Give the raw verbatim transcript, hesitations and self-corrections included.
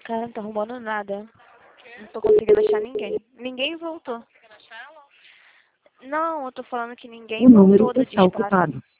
Cara, não tá arrumando nada. Não tô conseguindo achar ninguém. Ninguém voltou. Não, eu tô falando que ninguém O número voltou do está disparo. ocupado.